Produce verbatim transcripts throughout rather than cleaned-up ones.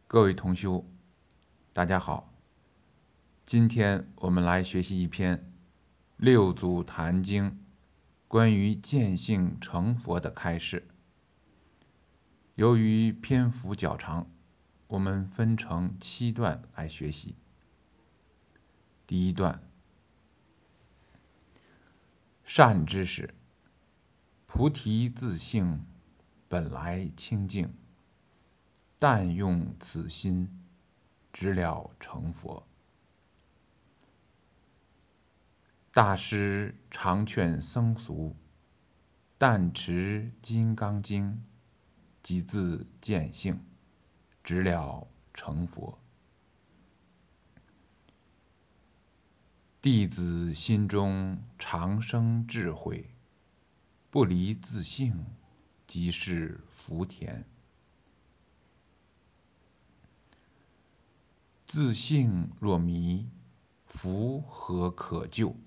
各位同修，大家好。今天我们来学习一篇《六祖坛经》关于见性成佛的开示。由于篇幅较长，我们分成七段来学习。第一段，善知识，菩提自性本来清净，但用此心，直了成佛。大师常劝僧俗，但持金刚经，即自见性，直了成佛。弟子心中常生智慧，不离自性，即是福田。自性若迷，福何可救？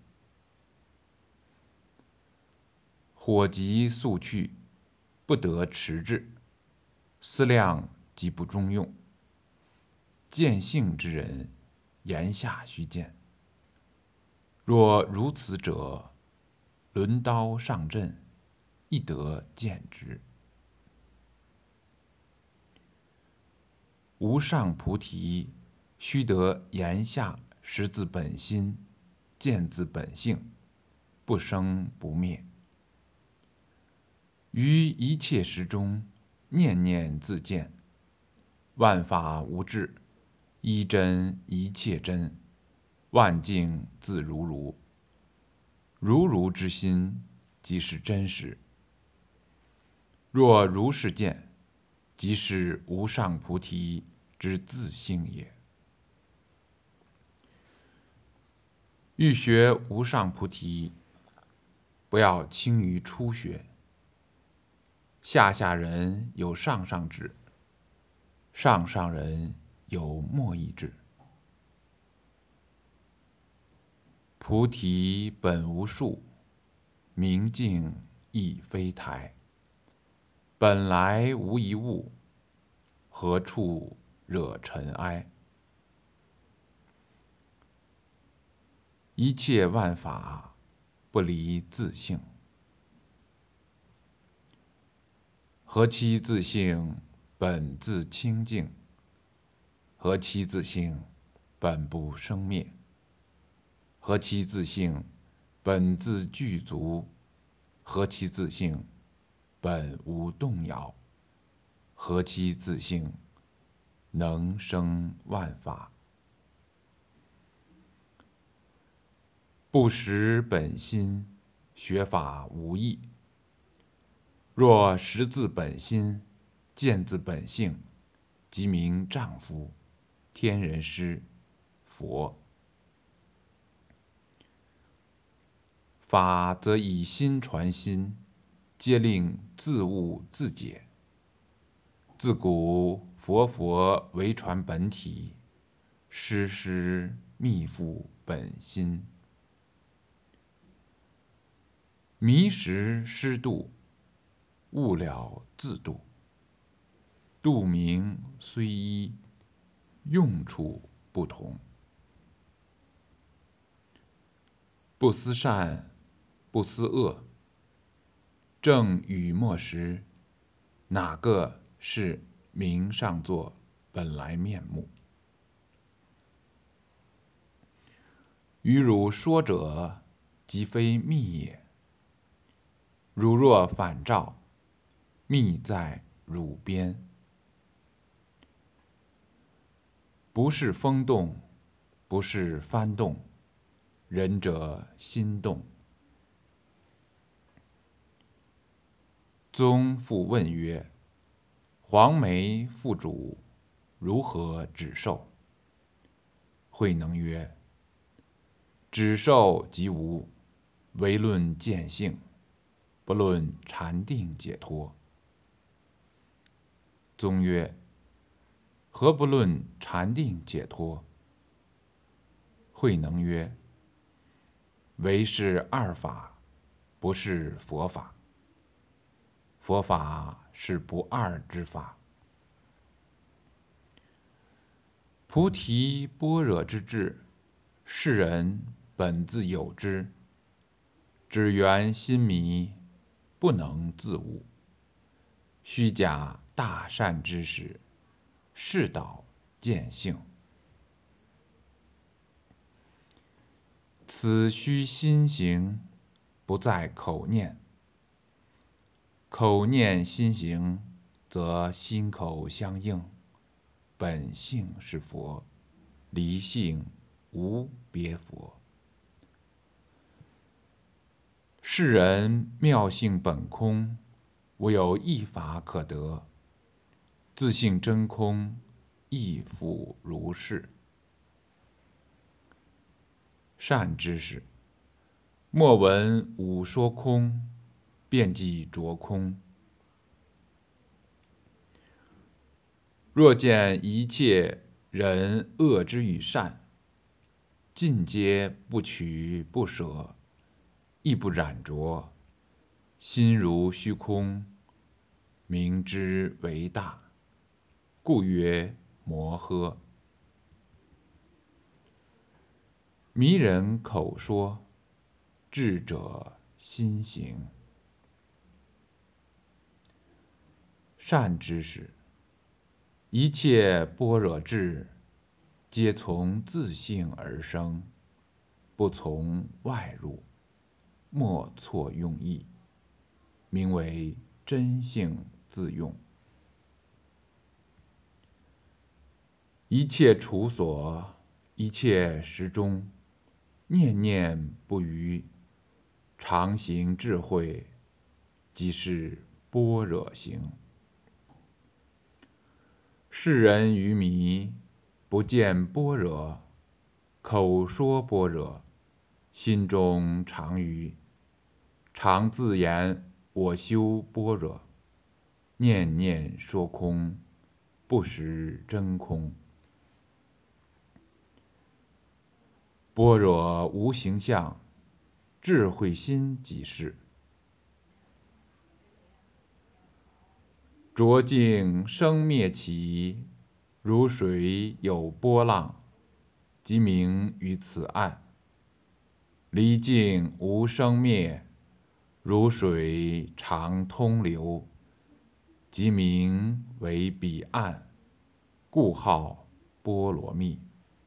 火急速去，不得迟滞，思量即不中用。见性之人，言下须见。若如此者，轮刀上阵，亦得见之。无上菩提，须得言下识自本心，见自本性，不生不灭。于一切时中，念念自见，万法无智，一真一切真，万境自如如。如如之心，即是真实。若如是见，即是无上菩提之自性也。欲学无上菩提，不要轻于初学。下下人有上上智，上上人有末意智。菩提本无树，明镜亦非台。本来无一物，何处惹尘埃？一切万法，不离自性。何其自性本自清净，何其自性本不生灭，何其自性本自具足，何其自性本无动摇，何其自性能生万法。不识本心，学法无益。若识自本心，见自本性，即名丈夫、天人师、佛。法则以心传心，皆令自悟自解。自古佛佛为传本体，师师密付本心。迷时师度，悟了自度。度名虽一，用处不同。不思善，不思恶，正与末时，哪个是明上座本来面目？于汝说者，即非密也。汝若反照，密在汝边。不是风动，不是幡动，仁者心动。宗复问曰：黄梅覆主，如何止受？慧能曰：止受即无，唯论见性，不论禅定解脱。宗曰：何不论禅定解脱？慧能曰：唯是二法，不是佛法。佛法是不二之法。 菩提般若之智，是人本自有之，只缘心迷，不能自悟。虚假大善知识，是导见性。此须心行，不在口念。口念心行，则心口相应。本性是佛，离性无别佛。世人妙性本空，无有一法可得。自性真空，亦复如是。善知识，莫闻吾说空，便即着空。若见一切人恶之与善，尽皆不取不舍，亦不染着，心如虚空，名之为大，故曰摩诃。迷人口说，智者心行。善知识，一切般若智，皆从自性而生，不从外入，莫错用意，名为真性自用。一切处所，一切时中，念念不渝，常行智慧，即是般若行。世人愚迷，不见般若，口说般若，心中常愚，常自言我修般若，念念说空，不识真空。般若无形象，智慧心即是。浊境生灭起，如水有波浪，即名于此岸。离境无生灭，如水常通流，即名为彼岸，故号波罗蜜。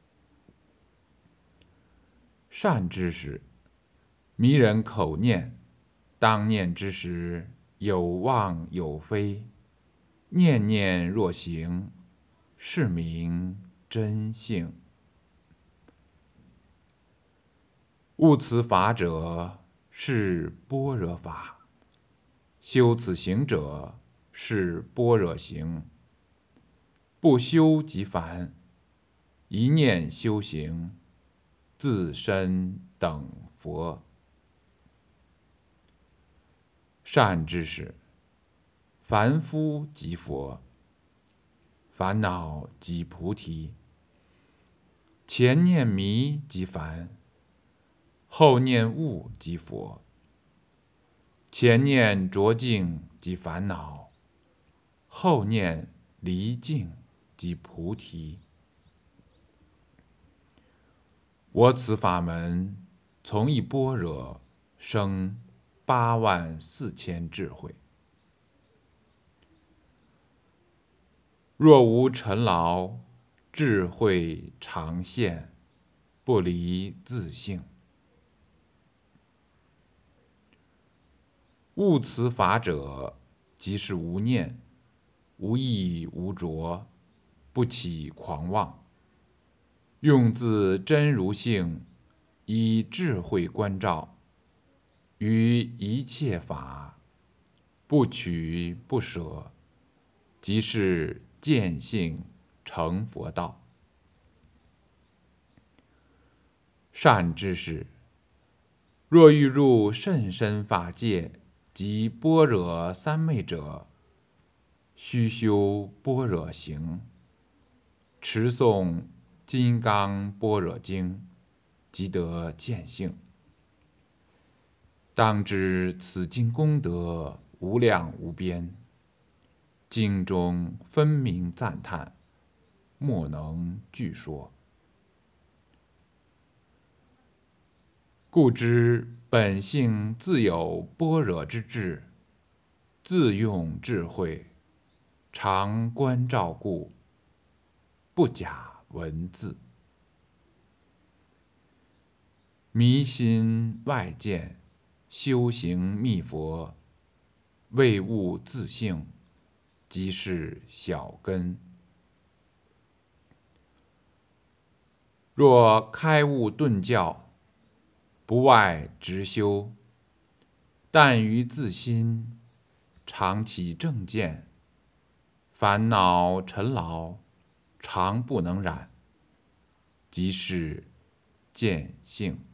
善知识，迷人口念，当念之时，有妄有非，念念若行，是名真性。悟此法者，是般若法；修此行者，是般若行。不修即凡，一念修行，自身等佛。善知识，凡夫即佛，烦恼即菩提。前念迷即凡，后念悟即佛。前念浊境即烦恼，后念离境即菩提。我此法门，从一般若，生八万四千智慧。若无尘劳，智慧常现，不离自性。悟此法者，即是无念，无意无着，不起狂妄，用自真如性，以智慧观照，于一切法，不取不舍，即是见性成佛道。善知识，若欲入甚深法界，即般若三昧者，须修般若行，持诵《金刚般若经》，即得见性。当知此经功德无量无边，经中分明赞叹， 莫能具说。故知本性自有般若之智，自用智慧，常观照故，不假文字。迷心外见，修行密佛，未悟自性，即是小根。若开悟顿教，不外直修，但于自心，常起正见，烦恼尘劳，常不能染，即是见性。